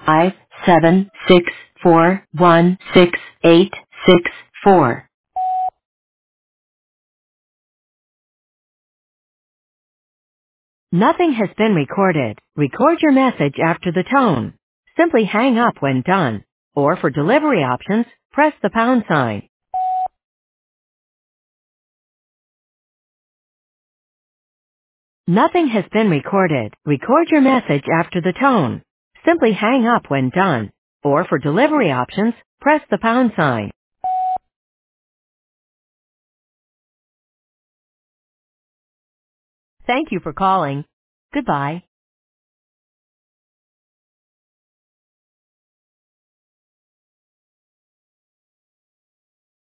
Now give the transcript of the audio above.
576416864. Nothing has been recorded. Record your message after the tone. Simply hang up when done. Or for delivery options, press the pound sign. Nothing has been recorded. Record your message after the tone. Simply hang up when done. Or for delivery options, press the pound sign. Thank you for calling. Goodbye.